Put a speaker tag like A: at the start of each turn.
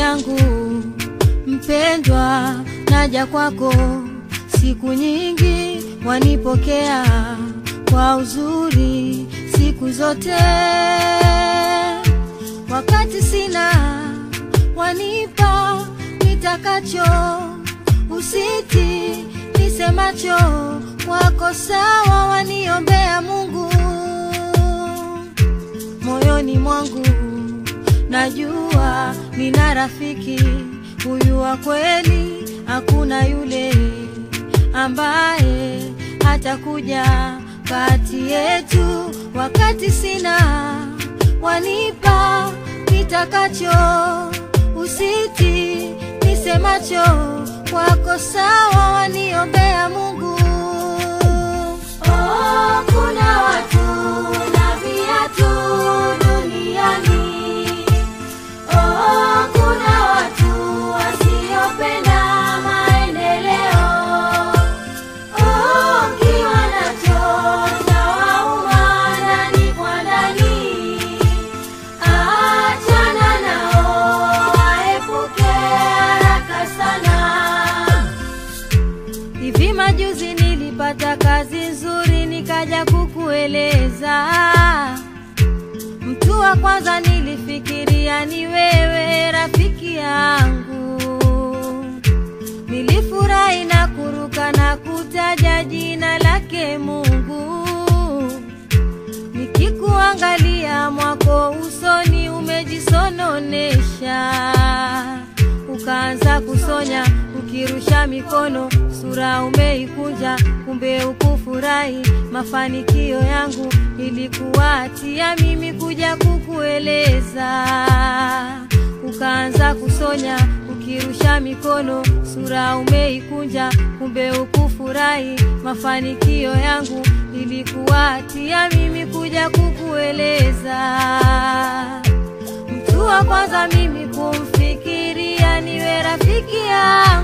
A: yangu mpendwa, naja kwako siku nyingi, wanipokea kwa uzuri siku zote. Wakati sina, wanipa nitakacho, usiti nisemacho, wako sawa, waniombea Mungu. Moyoni mwangu najua nina rafiki, huyu wa kweli, hakuna yule ambaye hatakuja kati yetu. Wakati sina, wanipa nitakacho, usiti nisemacho, wako sawa, waniombea Mungu. Oh, kuna watu na viatu duniani. Oh, kuna watu wasiopenda maendeleo. Oh, ukiwa nacho utawauma ndani kwa ndani. Achana nao, waepuke haraka sana. Hivi majuzi nilipata kazi nzuri, nikaja kukueleza. Mtu wa kwanza nilifikiria ni wewe, rafiki yangu. Nilifurahi na kuruka na kutaja jina lake Mungu. Nikikuangalia mwako usoni umejisononesha, ukaanza kusonya, ukirusha mikono, sura umeikunja, kumbe ukufurahi mafanikio yangu. Ilikuwatia mimi kuja kukueleza, ukaanza kusonya, ukirusha mikono, sura umeikunja, kumbe ukufurahi mafanikio yangu. Ilikuwatia mimi kuja kukueleza. Mtu wa kwanza mimi kumfikiria niwe rafiki yangu.